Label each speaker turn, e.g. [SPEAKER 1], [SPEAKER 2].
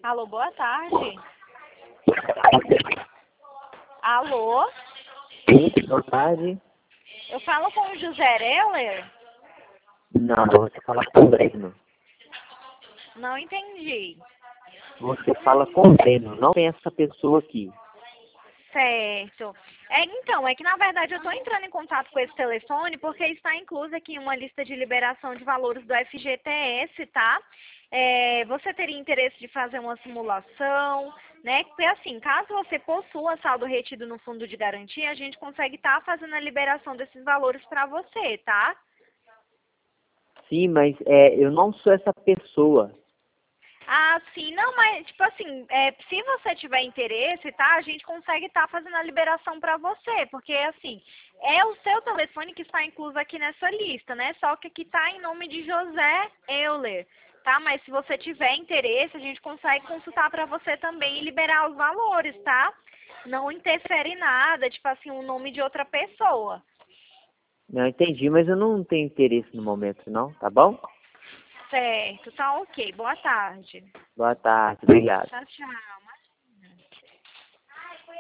[SPEAKER 1] Alô, boa tarde. Alô?
[SPEAKER 2] Sim, boa tarde.
[SPEAKER 1] Eu falo com o José Euler?
[SPEAKER 2] Não, você fala com o Breno.
[SPEAKER 1] Não entendi.
[SPEAKER 2] Você fala com o Breno, não tem essa pessoa aqui.
[SPEAKER 1] Certo. Então, é que na verdade eu estou entrando em contato com esse telefone porque está incluso aqui em uma lista de liberação de valores do FGTS, tá? Você teria interesse de fazer uma simulação, né? Porque assim, caso você possua saldo retido no fundo de garantia, a gente consegue estar fazendo a liberação desses valores para você, tá?
[SPEAKER 2] Sim, mas eu não sou essa pessoa.
[SPEAKER 1] Ah, sim, não, mas tipo assim, se você tiver interesse, tá, a gente consegue estar fazendo a liberação para você, porque assim, é o seu telefone que está incluso aqui nessa lista, né? Só que aqui está em nome de José Euler, tá? Mas se você tiver interesse, a gente consegue consultar para você também e liberar os valores, tá? Não interfere em nada, tipo assim, o nome de outra pessoa.
[SPEAKER 2] Não entendi, mas eu não tenho interesse no momento, não, tá bom?
[SPEAKER 1] Certo, tá ok. Boa tarde.
[SPEAKER 2] Boa tarde, obrigado.
[SPEAKER 1] Tchau, tchau.